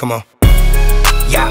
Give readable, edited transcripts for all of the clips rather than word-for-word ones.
Come on. Yeah.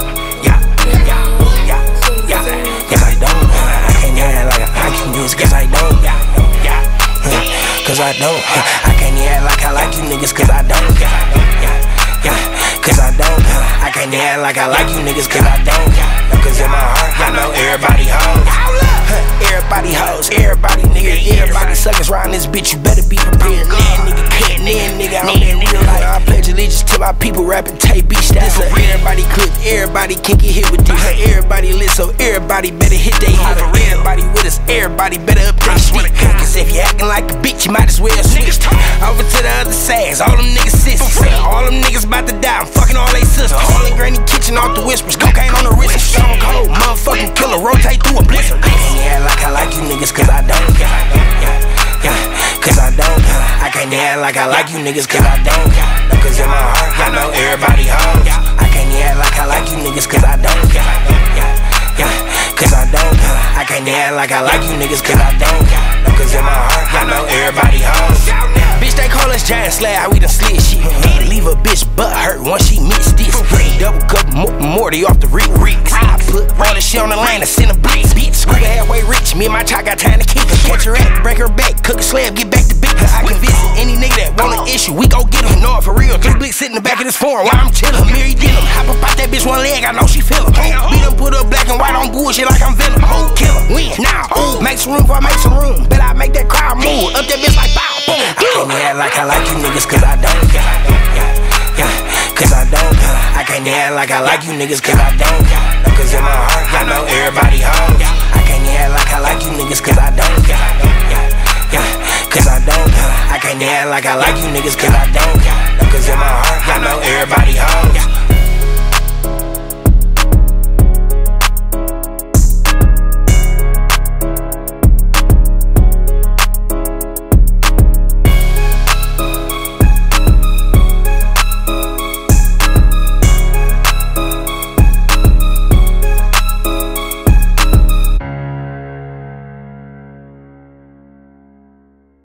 Cause I don't. I can't act like I like you niggas, cause I don't. Cause I don't. I can't act like I like you niggas, cause I don't. Cause I don't. I can't act like I like you niggas, cause I don't. Cause in my heart, I know everybody hoes. Everybody hoes, everybody niggas, everybody suckers round this bitch, you better be prepared. Nigga can't, nigga on that real life. I pledge allegiance to my people rapping tape beat stats. So everybody click, everybody can get hit with this. Everybody lit, so everybody better hit they hit. Everybody with us, everybody better up their shit. Cause if you acting like a bitch, you might as well switch. Over to the other sides, all them niggas sisters. All them niggas about to die, I'm fucking all they sisters. All in Granny kitchen, off the whispers, cocaine on the wrist. Stone cold, motherfucking killer, rotate through a blizzard. Yeah, like I like you niggas, cause I don't. Cause I don't. I can't act like I like you niggas, cause I don't. Cause in my heart, I know everybody hoes. I can't act like I like you niggas, cause I don't. Cause I don't. I can't act like I like you niggas, cause I don't. Cause in my heart, I know everybody hoes. Bitch, they call us giant slab, we done slid shit. Leave a bitch butt hurt once she missed this. Double cup Morty off the Rick. I put all this shit on the line and send a blitz. Bitch, scuba halfway rich, me and my child got time to kick her. Catch her at, break her back, cook a slab, get back to bitch. I can visit any nigga that want an issue, we go get him. Know it for real, 3 blicks sitting in the back of this foreign while I'm chillin'. Mary Dillon, hop up out that bitch one leg, I know she feel him. Beat him, put her black and white on bullshit like I'm Venom. Kill him, win, now, make some room before I make some room. Bet I make that crowd move, up that bitch like bow, boom. I can't act like I like you niggas, cause I don't. Cause I don't. I can't act like I like you niggas, cause I don't. Cause in my heart, I know everybody hoes. I can't act like I like you niggas, cause I don't. Cause I don't. I can't act like I like you niggas, cause I don't. Cause in my heart, I know everybody hoes.